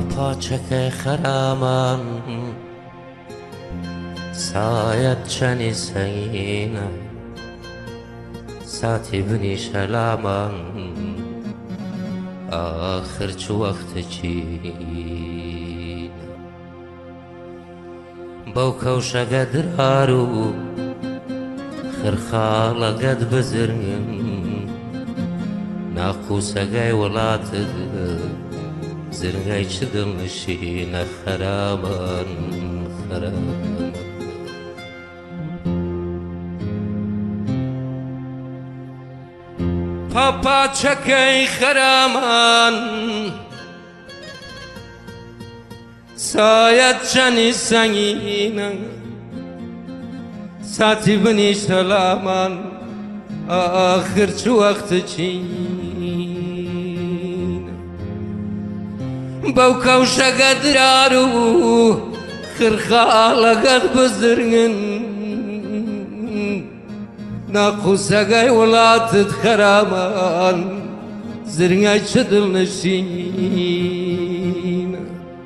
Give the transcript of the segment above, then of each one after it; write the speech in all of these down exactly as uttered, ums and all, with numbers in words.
پاپاچەکەی خەرامان سایەت چەنی سەنگینە ساتی بنی شەلامان ئاخر چ وەختێکی بەو کەوشەگە درار و خرخاڵەگەت بزرگن ناقوسەگای وڵاتت زرگای چ دڵنشینە خەرامان خەرامان پاپاچەکەی خەرامان سایەت چەنی سەنگینە ساتی بنی شەلامان ئاخر چ وەختێکینە بەو کەوشەگە درار و خرخاڵەگەت بزرگن ناقوسەگای وڵاتت خەرامان زرگای چ دڵنشینە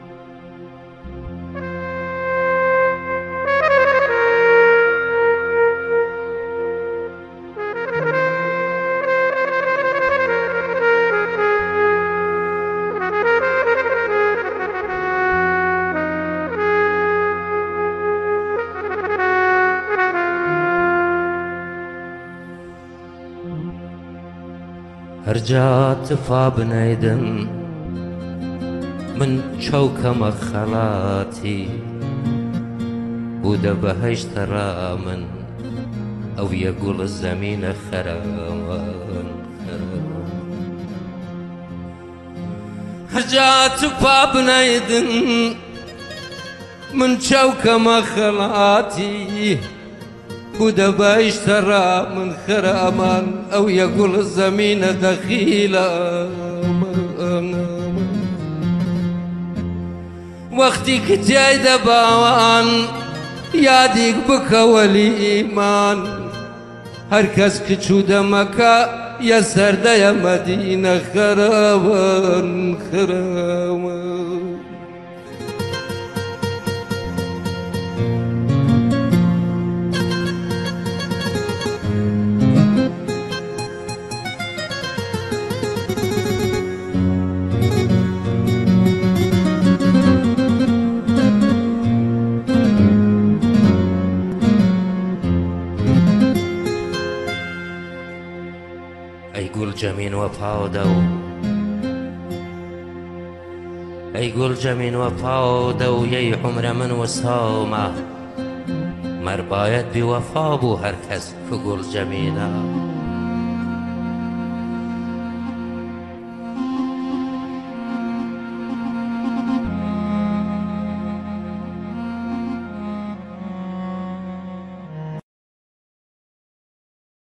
هەرجا تفا بنەیدم من چەوکەمە خەڵاتی بوودە بەهەشتە ڕا من ئەو یە گوڵ زەمینە خەرامان هەرجا تفا بنەیدم من چەوکەمە خەڵاتی بوودە بەهەشتە ڕا من خەرامان ئەو یە گوڵ زەمینە دەخیلە وەختی کتیای دەباوان یادیک بکەوەلی ئیمان هەر کەس کچوو دەمەکە یە سەردەیە مەدینە خەرامان خەرامان ئەی گوڵجەمین وەپاودە و ئەی گوڵجەمین وەپاودە و یەی عومرە من وساومە مەربایەت بیوەفا بوو هەر کەس کە گوڵجەمینە